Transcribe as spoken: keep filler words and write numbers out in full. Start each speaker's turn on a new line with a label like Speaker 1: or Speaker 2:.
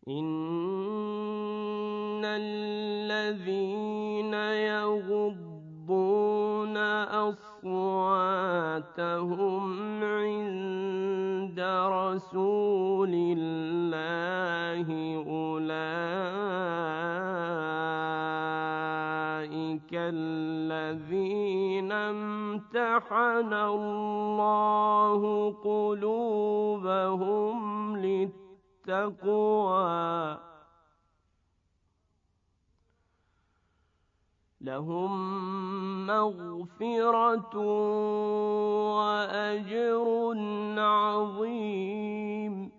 Speaker 1: إن الذين يغضون أصواتهم عند رسول الله أولئك الذين امتحن الله قلوبهم للتقوى لهم مغفرة وأجر عظيم